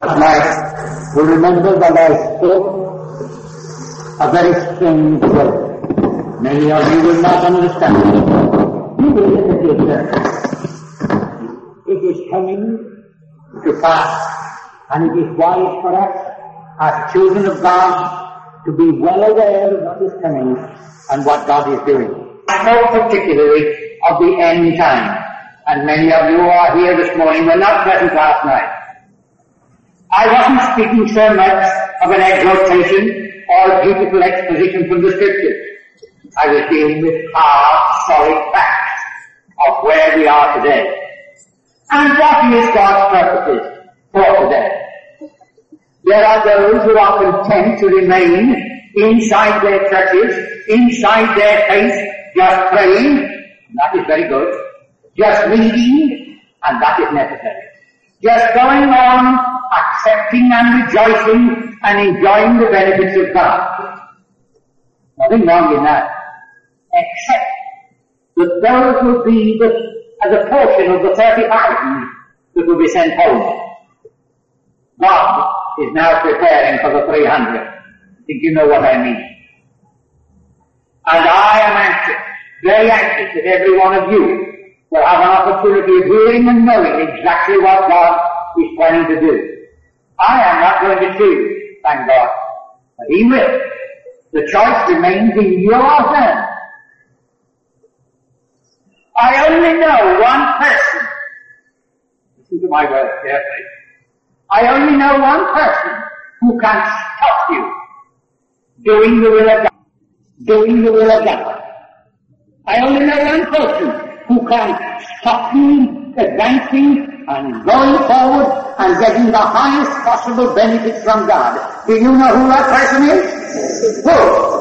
Tonight, we remember that I spoke a very strange word. Many of you will not understand it. You will limit yourself. It is coming to pass, and it is wise for us, as children of God, to be well aware of what is coming and what God is doing. I know particularly of the end time, and many of you who are here this morning were not present last night. I wasn't speaking so much of an exhortation or a beautiful exposition from the Scriptures. I was dealing with hard, solid facts of where we are today. And what is God's purposes for today? There are those who are content to remain inside their churches, inside their faith, just praying, and that is very good, just reading, and that is necessary. Just going on, accepting and rejoicing and enjoying the benefits of God. Nothing wrong in that. Except that those will be as a portion of the 30,000 that will be sent home. God is now preparing for the 300. I think you know what I mean. And I am anxious, very anxious that every one of you will have an opportunity of hearing and knowing exactly what God is planning to do. I am not going to choose, thank God, but He will. The choice remains in your hands. I only know one person. Listen to my words carefully. I only know one person who can stop you doing the will of God. Doing the will of God. I only know one person who can stop you advancing and going forward and getting the highest possible benefits from God. Do you know who that person is? Who?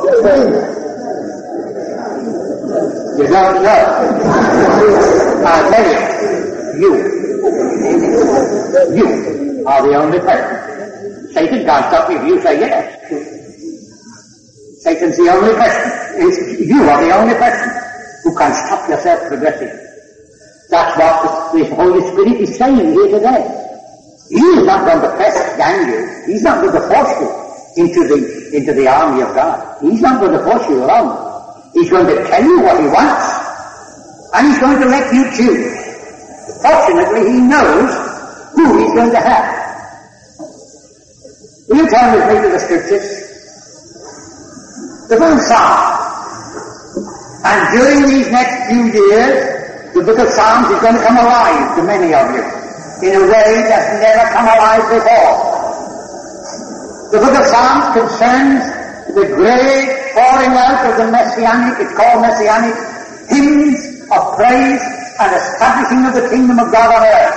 You don't know. I'll tell you. You are the only person. Satan can't stop you if you say yes. Satan's the only person. You are the only person who can stop yourself progressing. That's what the Holy Spirit is saying here today. He is not going to press down you. He's not going to force you into the army of God. He's not going to force you along. He's going to tell you what He wants, and He's going to let you choose. Fortunately, He knows who He's going to have. Will you turn with me to the Scriptures? The book of Psalms. And during these next few years, the book of Psalms is going to come alive to many of you in a way that's never come alive before. The book of Psalms concerns the great pouring out of the Messianic, it's called Messianic, hymns of praise and establishing of the kingdom of God on earth.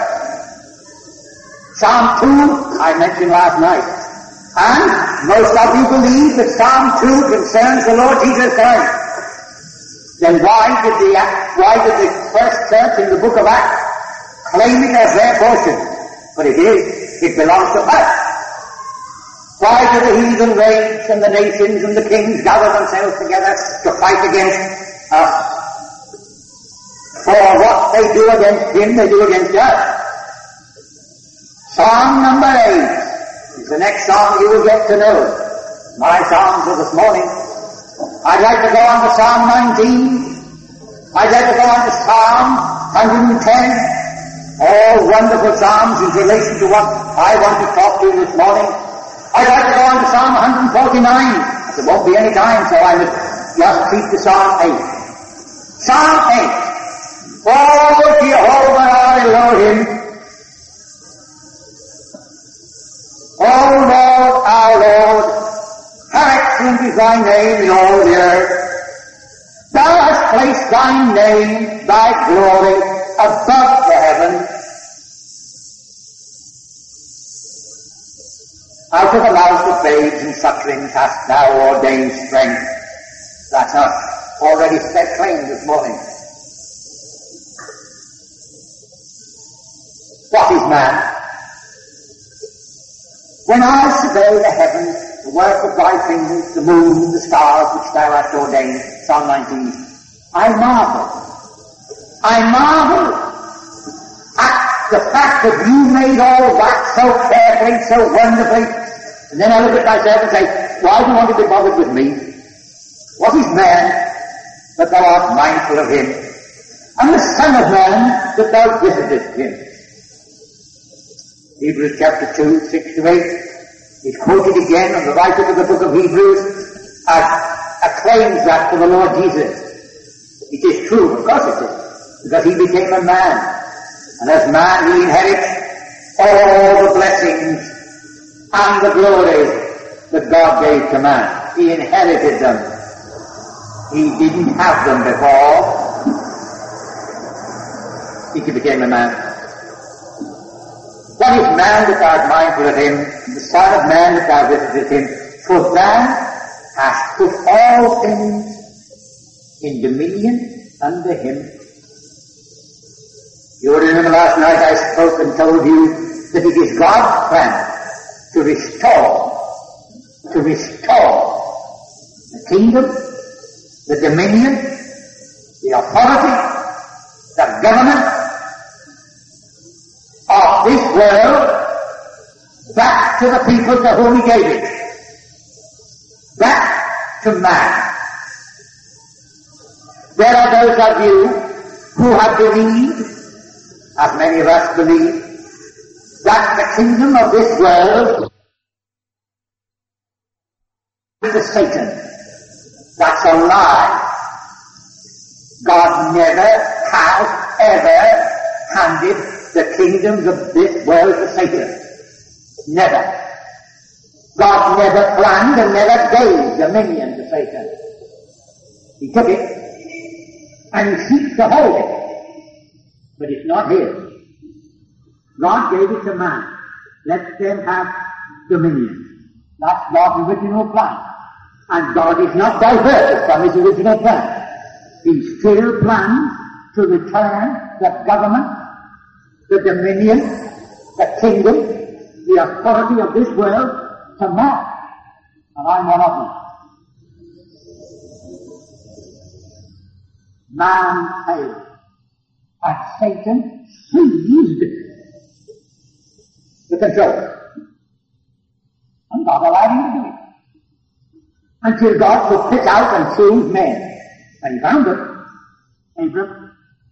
Psalm 2, I mentioned last night. And most of you believe that Psalm 2 concerns the Lord Jesus Christ. Then why did the first church in the book of Acts claim it as their portion? But it belongs to us. Why do the heathen rage and the nations and the kings gather themselves together to fight against us? For what they do against Him, they do against us. Psalm number 8 is the next song you will get to know. My psalms for this morning. I'd like to go on to Psalm 19. I'd like to go on to Psalm 110. All wonderful psalms in relation to what I want to talk to you this morning. I'd like to go on to Psalm 149. There won't be any time, so I must just keep to Psalm 8. Psalm 8. Oh, Jehovah our Elohim. Oh, Lord our Lord. How excellent is Thy name in all the earth. Thou hast placed Thy name, Thy glory, above the heavens. Out of the mouth of babes and sucklings hast Thou ordained strength. That's us, already set claim this morning. What is man? When I survey the heavens, the work of Thy fingers, the moon, the stars which Thou hast ordained, Psalm 19, I marvel at the fact that you made all that so carefully, so wonderfully, and then I look at myself and say, why do you want to be bothered with me? What is man that thou art mindful of him? And the Son of Man that thou visitest him. Hebrews chapter 2, 6 to 8 is quoted again, and the writer of the book of Hebrews acclaims that for the Lord Jesus. It is true, of course it is, because he became a man, and as man he inherits all the blessings and the glories that God gave to man. He inherited them. He didn't have them before. He became a man. What is man that thou art mindful of him, the Son of Man that thou visitest him? For thou hast put all things in dominion under him. You will remember last night I spoke and told you that it is God's plan to restore the kingdom, the dominion, the authority, the government of this world back to the people to whom he gave it. Back to man. There are those of you who have believed, as many of us believe, that the kingdom of this world is Satan. That's a lie. God never has ever handed the kingdoms of this world to Satan. Never. God never planned and never gave dominion to Satan. He took it and he seeks to hold it. But it's not his. God gave it to man. Let them have dominion. That's God's original plan. And God is not diverted from his original plan. He still plans to return the government, the dominion, the kingdom, the authority of this world to man. And I'm one of them. Man failed. And Satan seized the control. And God allowed him to do it. Until God could pick out and choose men. And he found it. Abraham,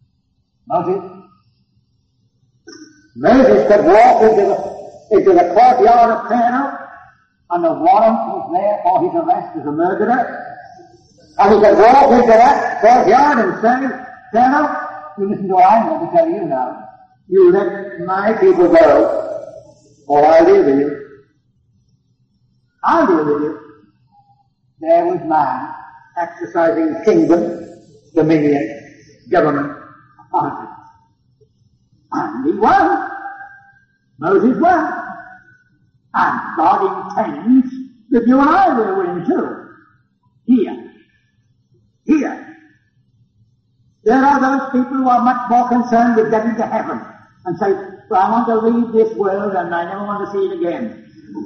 Moses could walk into the courtyard of Pharaoh, and the warrant was there for his arrest as a murderer. And he could walk into that courtyard and say, Pharaoh, you listen to what I'm going to tell you now. You let my people go, or I'll deal with you. I'll deal with you. There was man exercising kingdom, dominion, government, authority. And he won. Moses won. And God intends that you and I will win too. Here. There are those people who are much more concerned with getting to heaven and say, well, I want to leave this world and I never want to see it again.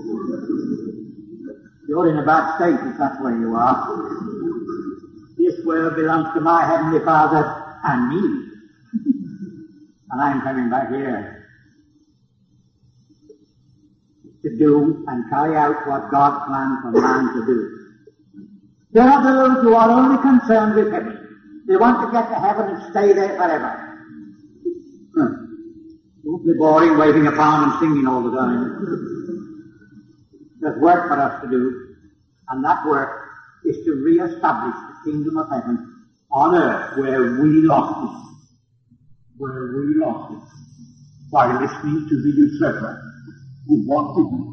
You're in a bad state if that's where you are. This world belongs to my Heavenly Father and me. And I'm coming back here to do and carry out what God planned for man to do. There are those who are only concerned with heaven. They want to get to heaven and stay there forever. Don't be boring, waving a palm and singing all the time. There's work for us to do, and that work is to re-establish the kingdom of heaven on earth where we lost it. By listening to the usurper who wanted it.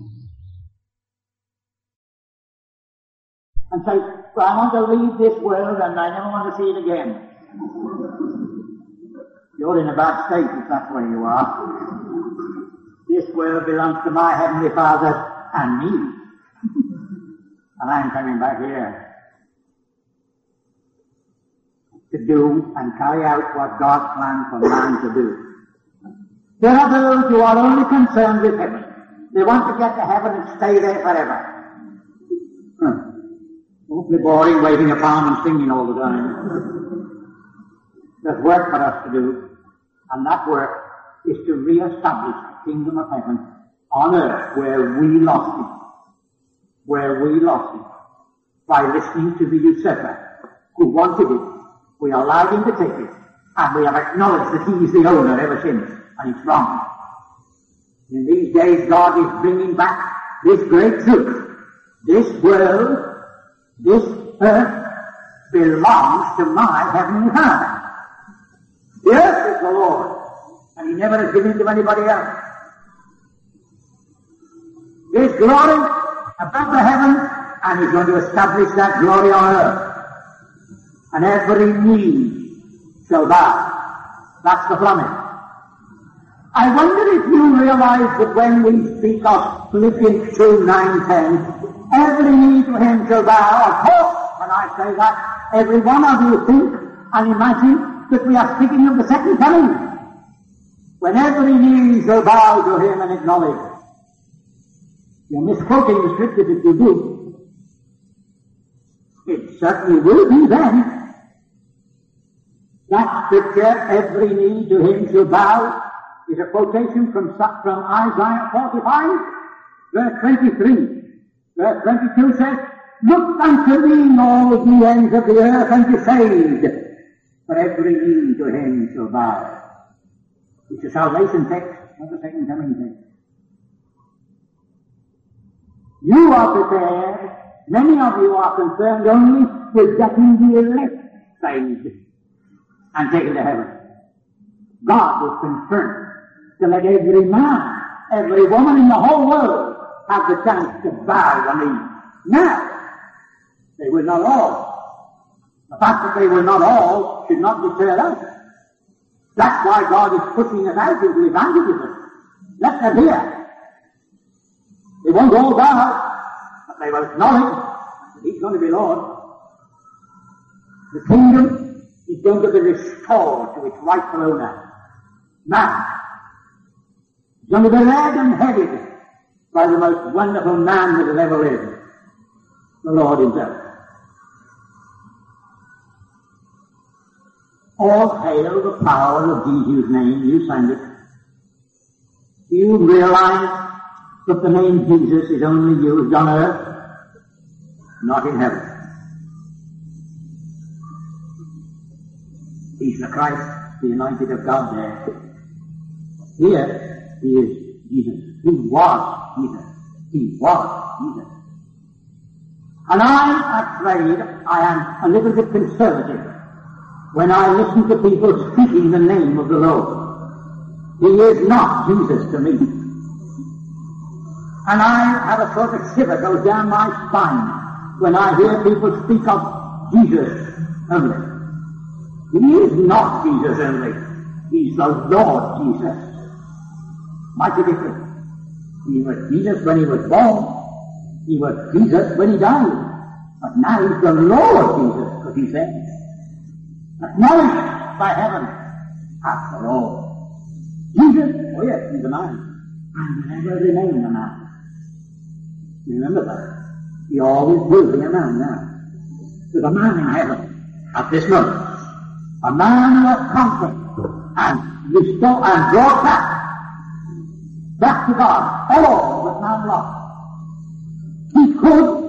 And say, well, I want to leave this world and I never want to see it again. You're in a bad state if that's where you are. This world belongs to my Heavenly Father and me. And I'm coming back here to do and carry out what God planned for man to do. There are those who are only concerned with heaven. They want to get to heaven and stay there forever. Don't be boring, waving a palm and singing all the time. There's work for us to do, and that work is to re-establish the kingdom of heaven on earth where we lost it. Where we lost it. By listening to the usurper who wanted it. We allowed him to take it. And we have acknowledged that he is the owner ever since. And it's wrong. In these days God is bringing back this great truth. This world, this earth belongs to my heavenly Father. The earth is the Lord. And he never has given it to anybody else. His glory above the heavens, and he's going to establish that glory on earth. And every knee shall bow. That's the promise. I wonder if you realize that when we speak of Philippians 2, 9, 10, every knee to him shall bow. Of course, when I say that, every one of you think and imagine that we are speaking of the second coming. When every knee shall bow to him and acknowledge. You're misquoting the scriptures if you do. It certainly will be then. That scripture, every knee to him shall bow, is a quotation from Isaiah 45, verse 23. Verse 22 says, "Look unto me, all ye ends of the earth, and be saved, for every knee to him shall bow." It's a salvation text, not a second coming text. You are prepared, many of you are concerned only with getting the elect saved and taken to heaven. God is concerned to let every man, every woman in the whole world have the chance to bow the knee. Now, they will not all. The fact that they will not all should not deter us. That's why God is pushing us out into evangelism. Let them hear. They won't all bow, but they will acknowledge that he's going to be Lord. The kingdom is going to be restored to its rightful owner, man. It's going to be led and headed by the most wonderful man that has ever lived, the Lord himself. All hail the power of Jesus' name. You sang it. Do you realize that the name Jesus is only used on earth, not in heaven? He's the Christ, the anointed of God there. Here, he is Jesus. He was Jesus. He was Jesus. And I'm afraid I am a little bit conservative when I listen to people speaking the name of the Lord. He is not Jesus to me. And I have a sort of shiver goes down my spine when I hear people speak of Jesus only. He is not Jesus only. He's the Lord Jesus. Mighty different. He was Jesus when he was born. He was Jesus when he died. But now he's the Lord Jesus, because he said, acknowledged by heaven, after all. Jesus, oh yes, he's a man, and will never remain a man. Remember that. He always will be a man now. There's a man in heaven at this moment. A man who has conquered and restored and brought back to God all that man lost. He could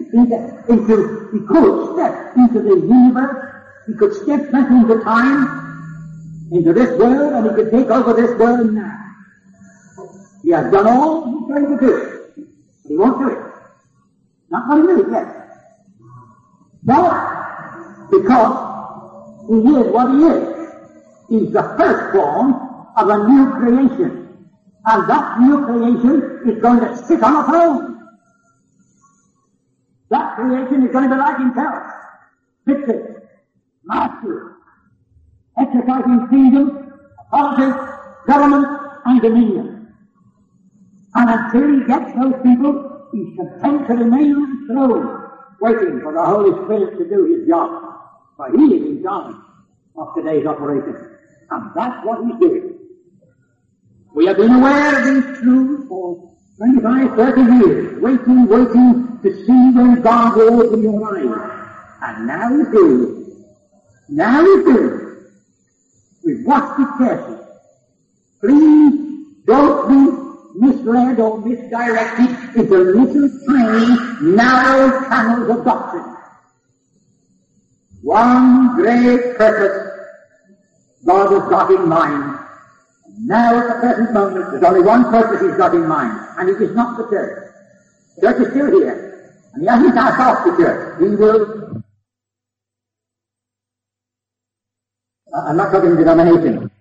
step into the universe. He could step back into time, into this world, and he could take over this world now. He has done all he's going to do, but he won't do it. Not going to do it yet. But because he is what he is. He's the firstborn of a new creation. And that new creation is going to sit on a throne. That creation is going to be like himself. Fixed, master, exercising kingdom, authority, government, and dominion. And until he gets those people, he's content to remain on the throne, waiting for the Holy Spirit to do his job. For he is in charge of today's operation. And that's what he's doing. We have been aware of these truths for 25, 30 years, waiting to see when God will open your eyes. And now he's doing it. Now he's doing it. We've watched it carefully. Please don't be misled or misdirected into little tiny narrow channels of doctrine. One great purpose God has got in mind. Now at the present moment there's only one purpose He's got in mind, and it is not the church. The church is still here, and He hasn't cast off the church. He will. I'm not talking denomination.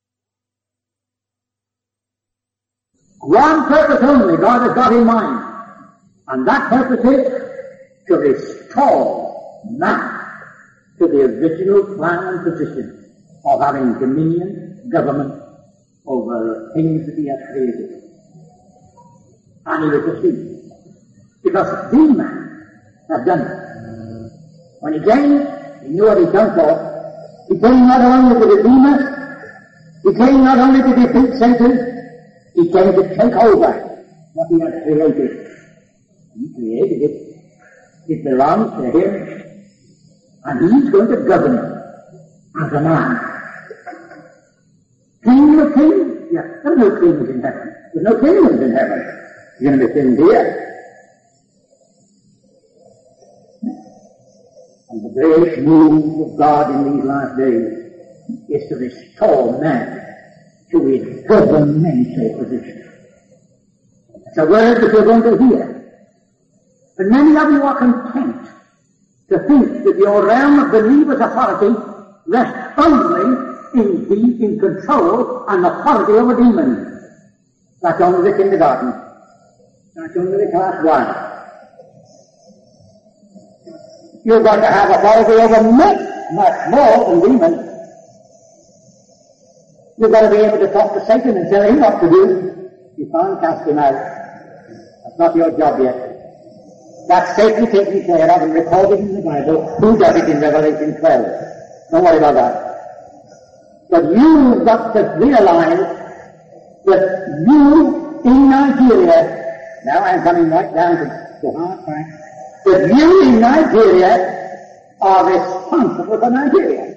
One purpose only God has got in mind, and that purpose is to restore man to the original plan and position of having dominion, government over things that He has created. And He will succeed. Because the man has done it. When He came, He knew what He'd done for. He came not only to redeem us, He came not only to defeat Satan, He came to take over what He had created. He created it. It belongs to Him. And He's going to govern it as a man. King of kings? Yes, there are no kings in heaven. There's no kingdoms in heaven. You're going to be kings here. And the great move of God in these last days is to restore man to his governmental position. It's a word that you're going to hear. But many of you are content to think that your realm of believer's authority rests only in being in control and authority over demons. That's only the kindergarten. That's only the class 1. You're going to have authority over much more than demons. You've got to be able to talk to Satan and tell him what to do. You can't cast him out. That's not your job yet. That's safely taken care of and recorded in the Bible. Who does it in Revelation 12? Don't worry about that. But you've got to realize that you in Nigeria, now I'm coming right down to hard facts, that you in Nigeria are responsible for Nigeria.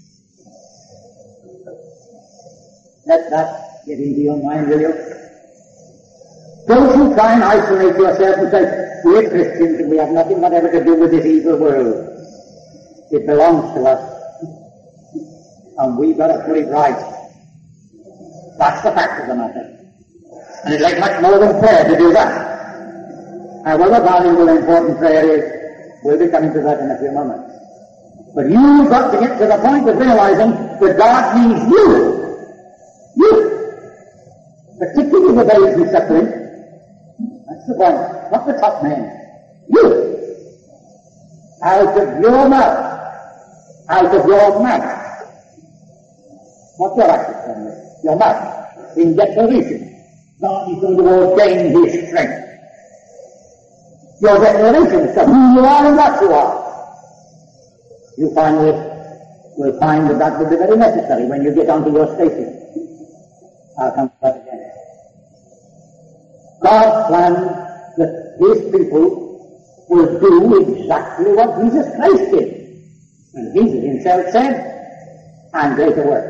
Let that get into your mind, will you? Don't you try and isolate yourself and say, we're Christians and we have nothing whatever to do with this evil world. It belongs to us. And we've got to put it right. That's the fact of the matter. And it takes much more than prayer to do that. However valuable and important prayer is, we'll be coming to that in a few moments. But you've got to get to the point of realizing that God needs you. Particularly the babes and suckling. That's the point. Not the top man. You. Out of your mouth. Out of your mouth. Not your actions, your mouth. In declaration. God is going to ordain His strength. Your declaration is who you are and what you are. You will find that that will be very necessary when you get onto your station. I'll come to that again. God planned that His people will do exactly what Jesus Christ did. And Jesus Himself said, and greater work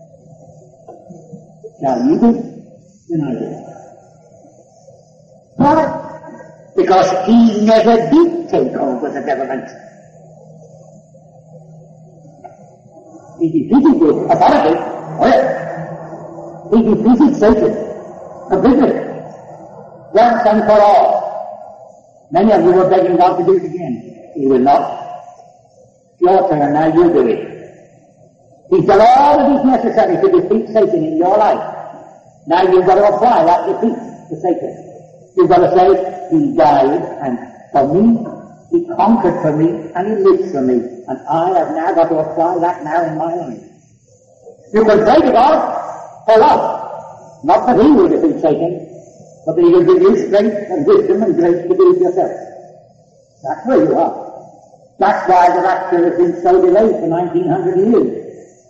shall you do than I do. Why? Because He never did take over the government. He defeated the authority. Well, He defeated Satan completely. Once and for all. Many of you were begging God to do it again. He will not. Your turn, now you do it. He's done all that is necessary to defeat Satan in your life. Now you've got to apply that defeat to Satan. You've got to say, He died and for me, He conquered for me, and He lives for me. And I have now got to apply that now in my life. You can pray to God for what? Not that He will defeat Satan, but that He will give you strength and wisdom and grace to do it yourself. That's where you are. That's why the rapture has been so delayed for 1900 years.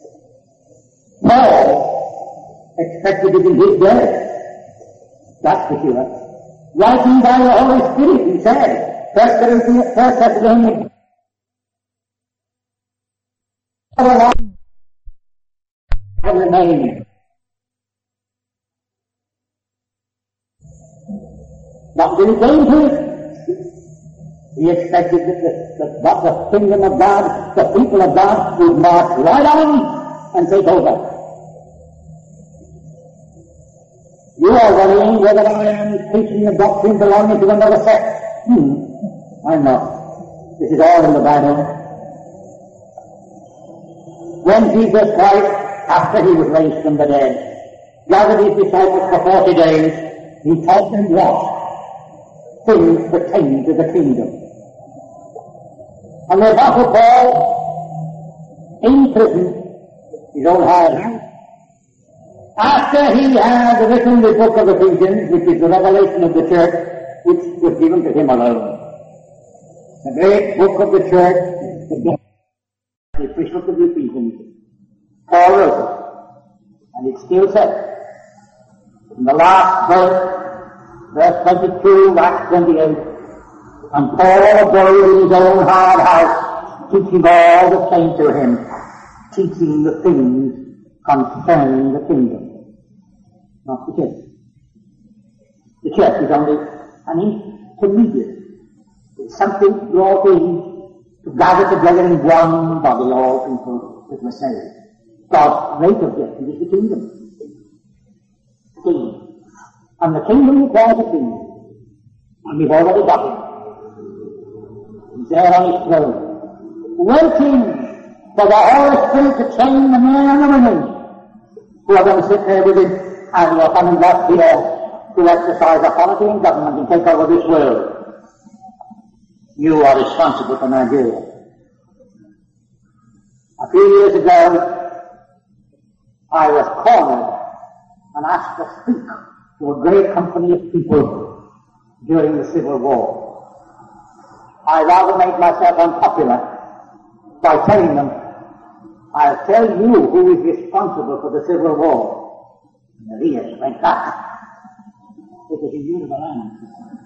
Paul expected it in his day. That's for sure. Writing by the Holy Spirit, he said, 1 Thessalonians, remain. Not until he came to it. He expected that the kingdom of God, the people of God, would march right on and take over. You are worrying whether I am teaching a doctrine belonging to another sect. I'm not. This is all in the Bible. When Jesus Christ, after he was raised from the dead, gathered his disciples for 40 days, he taught them what? Things pertaining to the kingdom. And the Apostle Paul, in prison, his own hired house, after he had written the book of Ephesians, which is the revelation of the church, which was given to him alone, the great book of the church, the epistle of the Ephesians, Paul wrote it, and it still says, in the last verse 22, Acts 28, and Paul abode in his own hard house, teaching all that came to him, teaching the things concerning the kingdom. Not the church. The church is only an intermediate. It's something brought in to gather together in one body all people that were saved. God's great objective is the kingdom. Kingdom. And the kingdom requires a king. And we've already got him. He's there on his throne, waiting for the Holy Spirit to train the men and the women who are going to sit there with him, and you are coming back here to exercise authority in government and take over this world. You are responsible for Nigeria. A few years ago, I was cornered and asked to speak to a great company of people during the Civil War. I rather made myself unpopular by telling them, I'll tell you who is responsible for the Civil War. And the ears went back. It is a beautiful land.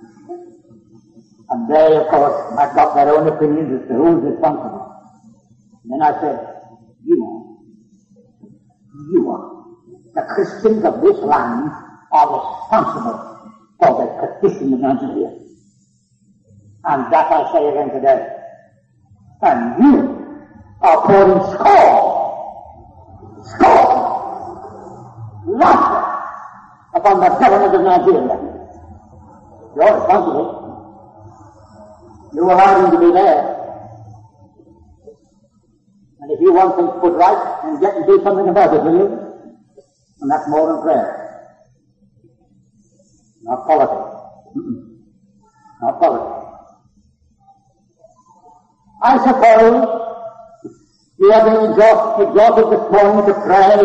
And they, of course, had got their own opinions as to who is responsible. And then I said, you are. The Christians of this land are responsible for the condition of Nigeria. And that I say again today. And you are pouring laughter upon the government of Nigeria. You're responsible. You allowed him to be there. And if you want things put right, then get and do something about it, will you? And that's more than prayer. Not politics. Not politics. I suppose you have been exhorted this morning to pray.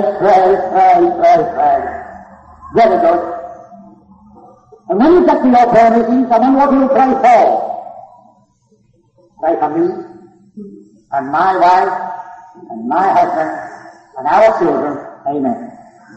Very good. And when you get to your prayer meetings, and then what do you pray for? Pray for me, and my wife, and my husband, and our children. Amen.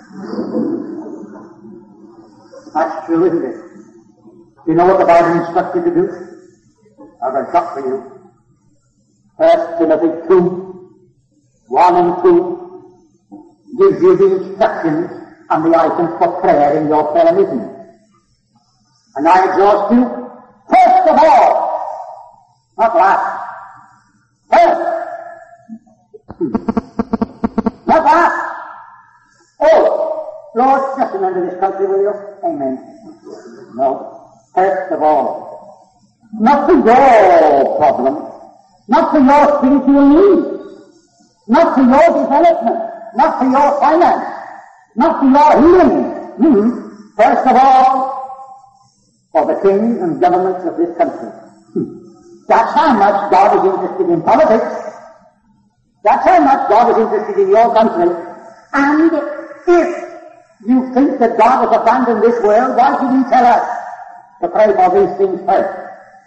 That's true, isn't it? Do you know what the Bible instructs you to do? I've got a shot for you. 1 Timothy 2, 1 and 2 gives you the instructions and the items for prayer in your prayer meeting. And I exhort you, first of all, not last, first, not last. Oh, Lord, just remember this country, will you? Amen. No, first of all, not for your problem, not for your spiritual needs, not for your development, not for your finance, not for your healing. First of all, for the kings and governments of this country. That's how much God is interested in politics. That's how much God is interested in your country. And if you think that God has abandoned this world, why should He tell us to pray for these things first?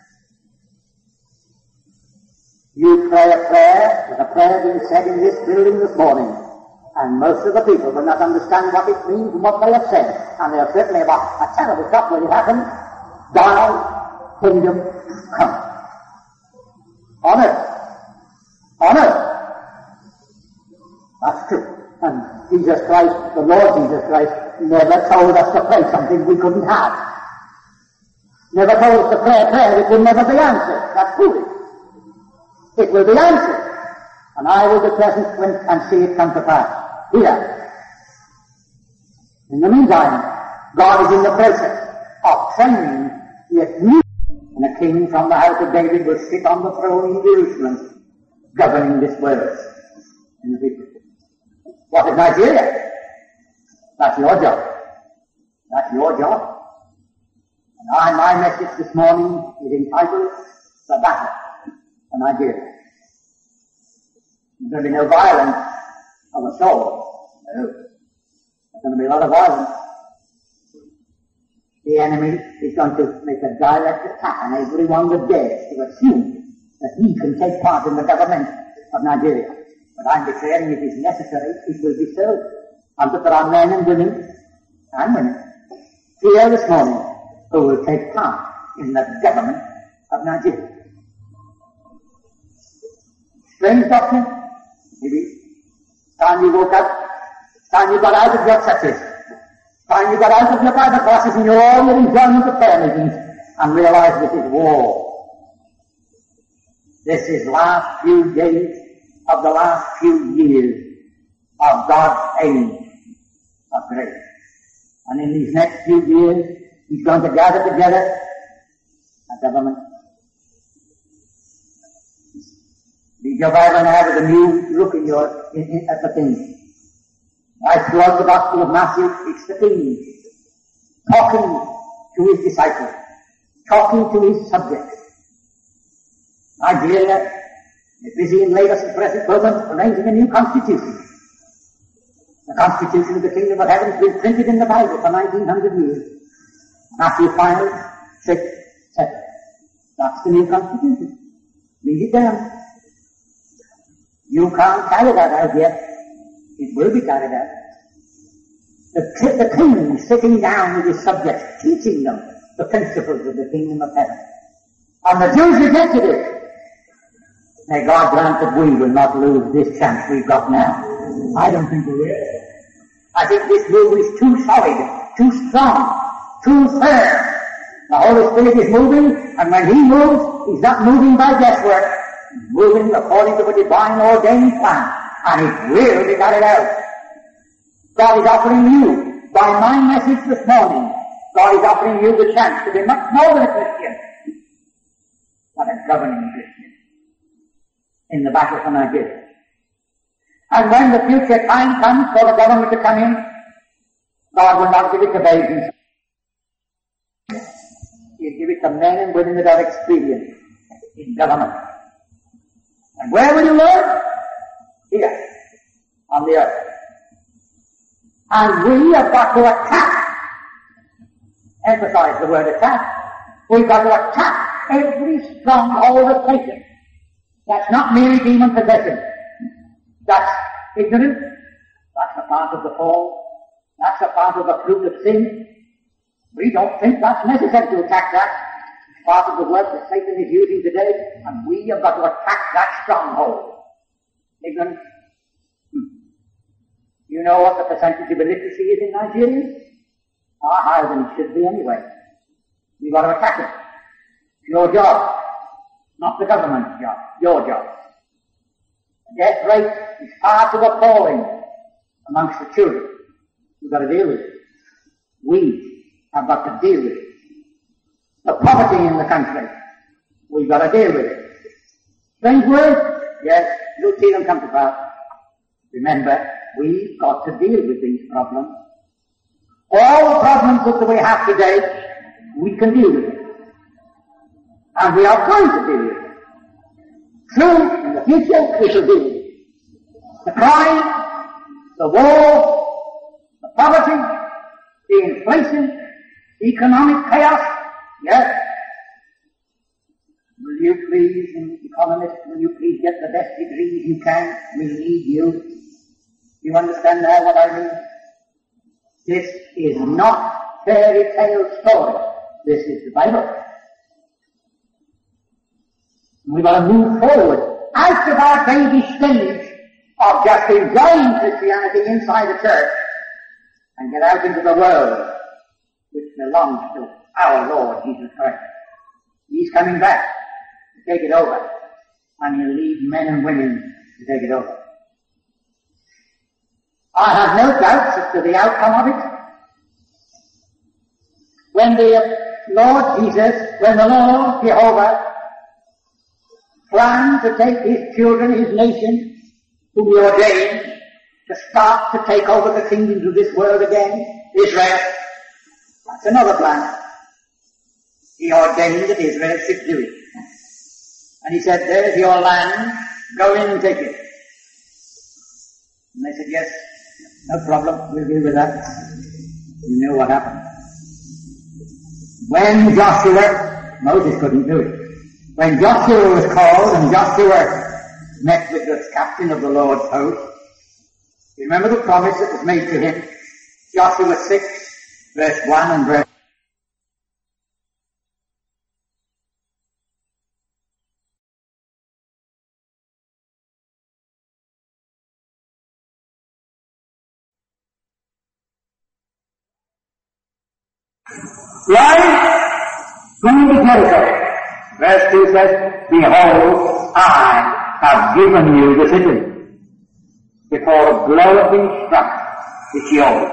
You pray a prayer, there's a prayer being said in this building this morning, and most of the people will not understand what it means and what they have said, and they'll certainly have a terrible shock when it happens. Thy kingdom come. On earth. That's true. And Jesus Christ, the Lord Jesus Christ, never told us to pray something we couldn't have. never told us to pray a prayer, it will never be answered. That's foolish. It will be answered. And I will be present when, and see it come to pass. Here. In the meantime, God is in the process of training yet new. And a king from the house of David will sit on the throne in Jerusalem, governing this world in the future. What is Nigeria? That's your job. That's your job. And my message this morning is entitled The Battle for Nigeria. There's going to be no violence of a soul. No. There's going to be a lot of violence. The enemy is going to make a direct attack on everyone that dares to assume that he can take part in the government of Nigeria. But I'm declaring it is necessary, it will be so. And that there are men and women here this morning who will take part in the government of Nigeria. Strange doctrine, maybe. Time you woke up, time you got out of your churches, time you got out of your Bible classes and all your enjoyment of prayer meetings and realized this is war. This is last few days of the last few years of God's age of grace. And in these next few years, He's going to gather together a government. Read your Bible now with a new look at the things. Right throughout the Gospel of Matthew, it's the king talking to his disciples, talking to his subjects. Nigeria is busy in Lagos at present moment arranging a new constitution. The constitution of the kingdom of heaven has been printed in the Bible for 1900 years. Matthew 5, 6, 7. That's the new constitution. Read it down. You can't carry that out yet. It will be carried out. The king sitting down with his subjects, teaching them the principles of the kingdom of heaven. And the Jews rejected it. May God grant that we will not lose this chance we've got now. I don't think we will. I think this move is too solid, too strong, too firm. The Holy Spirit is moving, and when He moves, He's not moving by guesswork. He's moving according to a divine ordained plan. And it will be carried out. God is offering you, by my message this morning, God is offering you the chance to be much more than a Christian, but a governing Christian in the battle for Nigeria. And when the future time comes for the government to come in, God will not give it to babes. He'll give it to men and women that have experience in government. And where will you learn? Here, on the earth. And we have got to attack, emphasize the word attack, we've got to attack every stronghold of Satan. That's not merely demon possession. That's ignorance. That's a part of the fall. That's a part of the fruit of sin. We don't think that's necessary to attack that. It's part of the work that Satan is using today, and we have got to attack that stronghold. Ignorance. You know what the percentage of illiteracy is in Nigeria? Higher than it should be anyway. We've got to attack it. It's your job, not the government's job, your job. The death rate is far too appalling amongst the children. We've got to deal with it. We have got to deal with it. The poverty in the country, we've got to deal with it. Strange words? Yes, you'll see them come to pass. Remember, we've got to deal with these problems. All the problems that we have today, we can deal with it. And we are going to deal with it. Soon, in the future, we shall deal with it. The crime, the war, the poverty, the inflation, the economic chaos, yes. Will you please, economists, will you please get the best degrees you can? We need you. You understand now what I mean? This is not fairy tale story. This is the Bible. We've got to move forward out of our baby stage of just enjoying Christianity inside the church and get out into the world which belongs to us. our Lord Jesus Christ. He's coming back to take it over, and he'll lead men and women to take it over. I have no doubts as to the outcome of it. When the Lord Jehovah, planned to take his children, his nation, whom he ordained, to start to take over the kingdoms of this world again, Israel, that's another plan. He ordained that Israel should do it. And he said, there's your land, go in and take it. And they said, yes, no problem, we'll deal with that. You know what happened. When Moses couldn't do it. When Joshua was called and Joshua met with the captain of the Lord's host, you remember the promise that was made to him? Joshua 6, verse 1 and verse right through the Jericho. Verse 2 says, behold, I have given you the city. Before a blow had been struck, it's yours.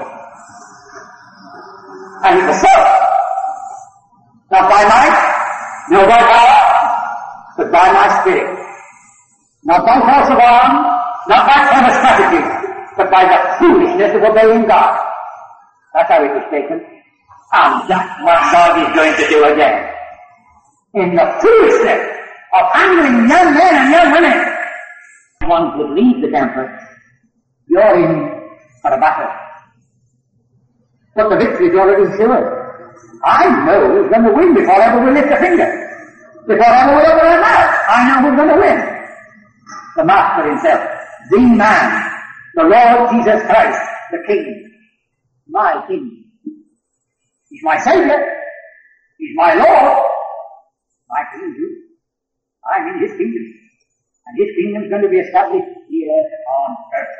And it was so. Not by might, nor by power, but by my spirit. Not by force of arm, not by clever strategy, but by the foolishness of obeying God. That's how it was taken. And that's what God is going to do again. In the foolishness of handling young men and young women. One would leave the temple. You're in for a battle. But the victory is already sure. I know who's going to win before ever we lift a finger. Before ever we open our mouth. I know who's going to win. The Master himself. The man. The Lord Jesus Christ. The King. My King. He's my Savior. He's my Lord. My King too. I'm in His kingdom. And His kingdom's going to be established here on earth.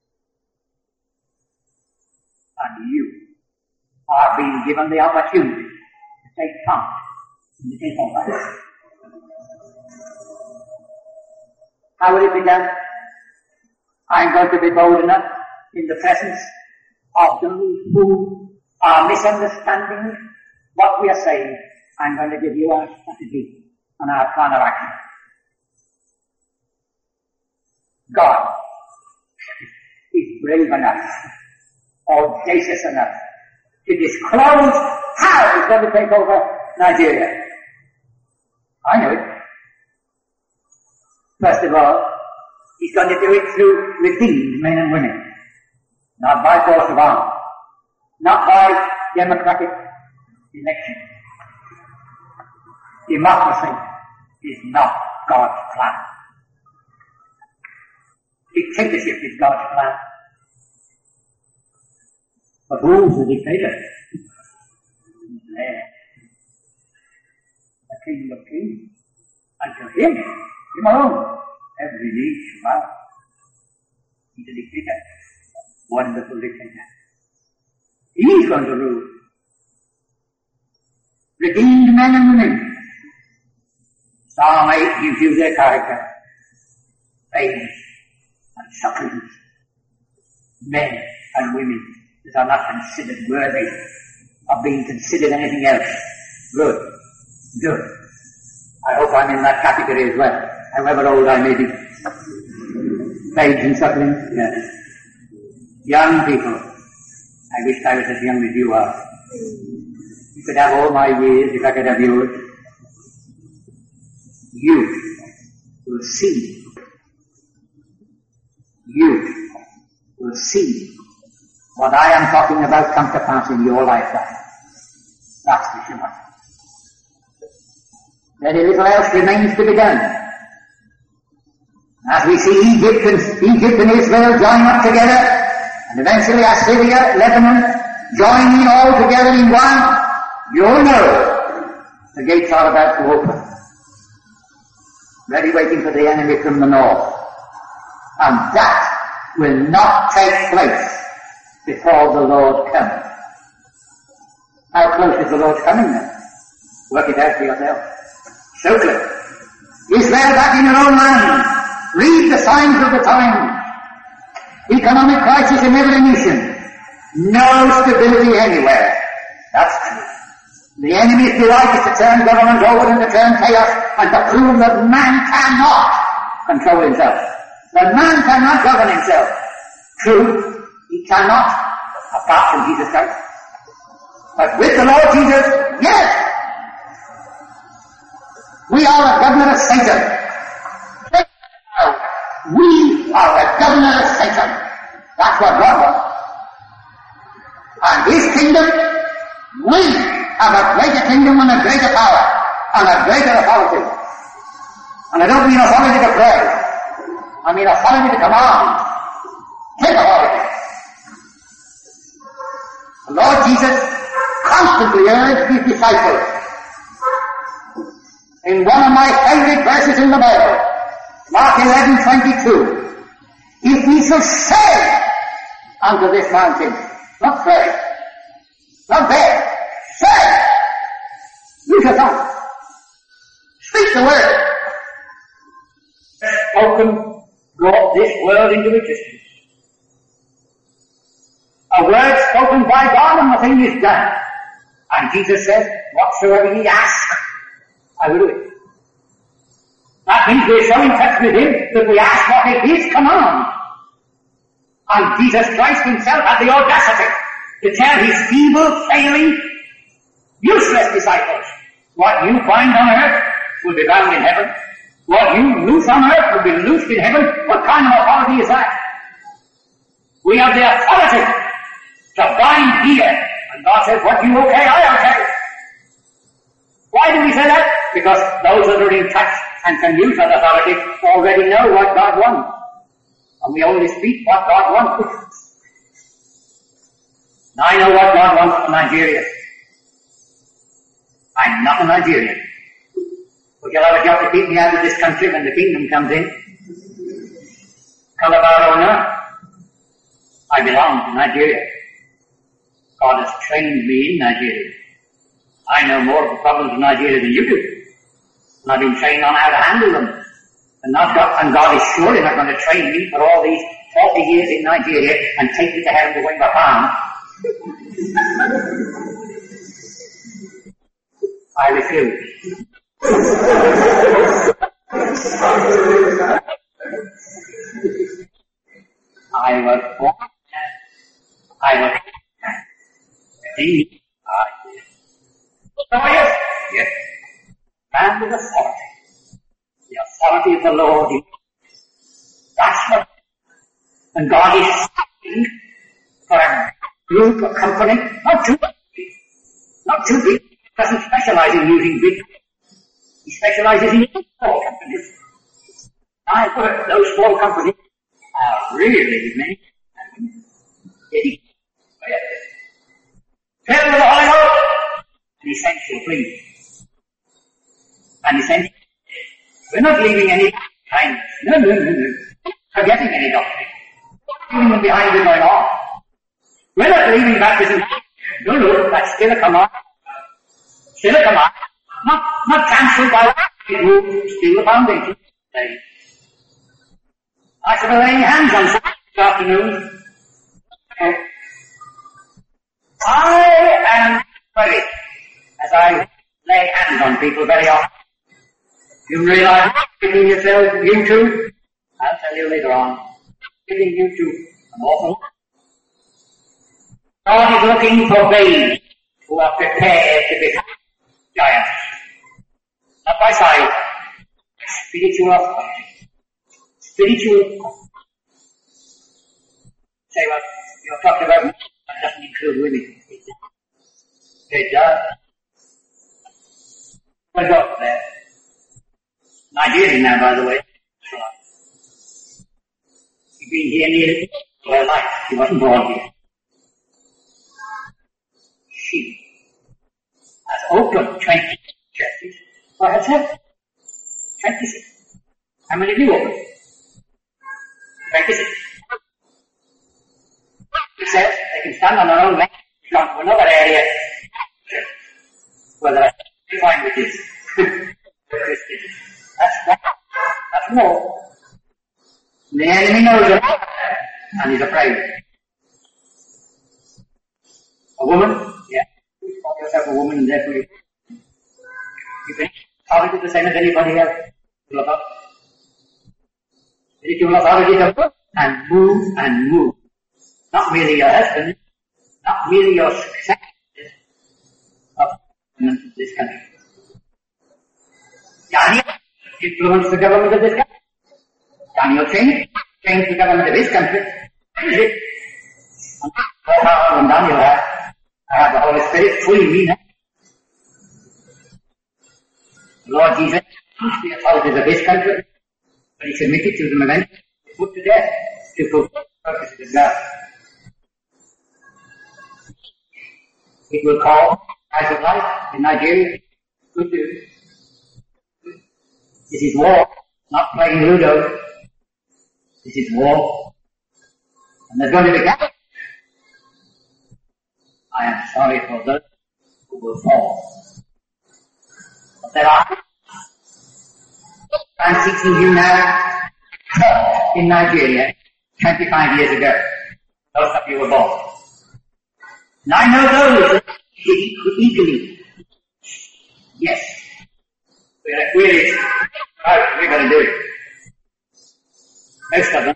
And you are being given the opportunity to take part in the takeover. How will it be done? I'm going to be bold enough in the presence of those who are misunderstanding what we are saying. I'm going to give you our strategy and our plan of action. God is brave enough, audacious enough to disclose how He's going to take over Nigeria. I know it. First of all, He's going to do it through redeemed men and women, not by force of arms, not by democratic election. Democracy is not God's plan. Dictatorship is God's plan. But who's the dictator? There. The King of Kings. And to Him alone, every knee shall bow. He's a dictator. Wonderful dictator. He's going to rule. Redeemed men and women. Psalm 8 gives you their character. Babes and sucklings. Men and women that are not considered worthy of being considered anything else. Good. Good. I hope I'm in that category as well, however old I may be. Babes and sucklings, yes. Young people. I wish I was as young as you are. You could have all my years if I could have yours. You will see. You will see what I am talking about come to pass in your lifetime. That's for sure. Very little else remains to be done. As we see Egypt and Israel join up together, and eventually Assyria, Lebanon, join in all together in one, you'll know the gates are about to open. Ready waiting for the enemy from the north. And that will not take place before the Lord comes. How close is the Lord's coming then? Work it out for yourself. So close. Israel back in your own land. Read the signs of the time. Economic crisis in every nation. No stability anywhere. That's true. The enemy's delight is to turn government over and to turn chaos and to prove that man cannot control himself. That man cannot govern himself. True, he cannot, apart from Jesus Christ. But with the Lord Jesus, yes! We are a governor of Satan. We are a governor of Satan. That's what God wants. And his kingdom, we have a greater kingdom and a greater power and a greater authority. And I don't mean authority to pray. I mean authority to command. Take authority. The Lord Jesus constantly urged his disciples in one of my favorite verses in the Bible, Mark 11:22. If ye shall say unto this mountain, not pray, not beg, say, use your tongue, speak the word. Spoken brought this world into existence. A word spoken by God and the thing is done. And Jesus says, whatsoever ye ask, I will do it. That means we're so in touch with him that we ask what is his command. And Jesus Christ himself had the audacity to tell his feeble, failing, useless disciples, what you bind on earth will be bound in heaven. What you loose on earth will be loosed in heaven. What kind of authority is that? We have the authority to bind here. And God says, what you okay, I okay. Why do we say that? Because those that are in touch and can use that authority already know what God wants. And we only speak what God wants. Now I know what God wants for Nigeria. I'm not a Nigerian. But you'll have a job to keep me out of this country when the kingdom comes in. Calabar or not, I belong to Nigeria. God has trained me in Nigeria. I know more of the problems of Nigeria than you do. And I've been trained on how to handle them. And God is surely not going to train me for all these 40 years in Nigeria and take me to heaven to win the palm. I refuse. I was born. I was yes. And with authority. The authority of the Lord. That's what. And God is asking for a group, a company, not too big. Not too big. He doesn't specialize in using big. He specializes in small companies. I put those small companies are really many. Fill with the Holy Ghost. An essential thing. An essential. We're not leaving any behind. No. Forgetting any doctrine. Leaving them behind is going on. We're not leaving baptism. No, that's still a command. Still a command. Not cancelled by still the foundation. I shall be laying hands on Sunday this afternoon. I am ready, as I lay hands on people very often. You realize giving yourself, you too? I'll tell you later on. Giving you too an awful lot. God is looking for babes who are prepared to become giants. Not by size, spiritual authority. Spiritual authority. Say what you're talking about, that doesn't include women. It does. We'll go there. Nigerian now, by the way. He's been here nearly all her life. He wasn't born here. She has opened 20 churches for herself. 26. How many have you opened? 26. He says they can stand on their own legs, gone to another area, whether I can find with this. That's war. The enemy knows it, and he's afraid. A woman? Yeah. You call yourself a woman, and therefore you think authority the same as anybody else. Spiritual authority to put and move. Not merely your husband, not merely your success of this country. Daniel influenced the government of this country. Daniel changed the government of his country. Change it. And more power than Daniel had. I have the Holy Spirit fully me now. The Lord Jesus changed the authorities of his country, but he submitted to them eventually, put to death, to fulfill the purposes of God. It will call as of life in Nigeria. Good news. This is war, not playing Ludo. This is war. And there's going to be catastrophe. I am sorry for those who will fall. But there are. I'm teaching you now in Nigeria 25 years ago. Most of you were born. And I know those who did eagerly. Yes. We're going to do it. Most of them.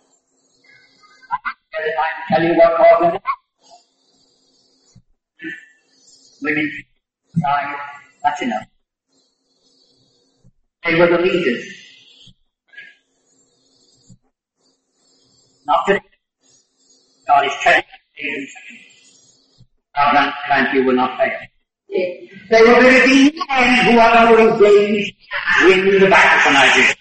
By the time I tell you what caused them. Women, died, that's enough. They were the leaders. Not today. God is telling you. God grant you will not fail. They were very men who are now engaged in the battle for Nigeria.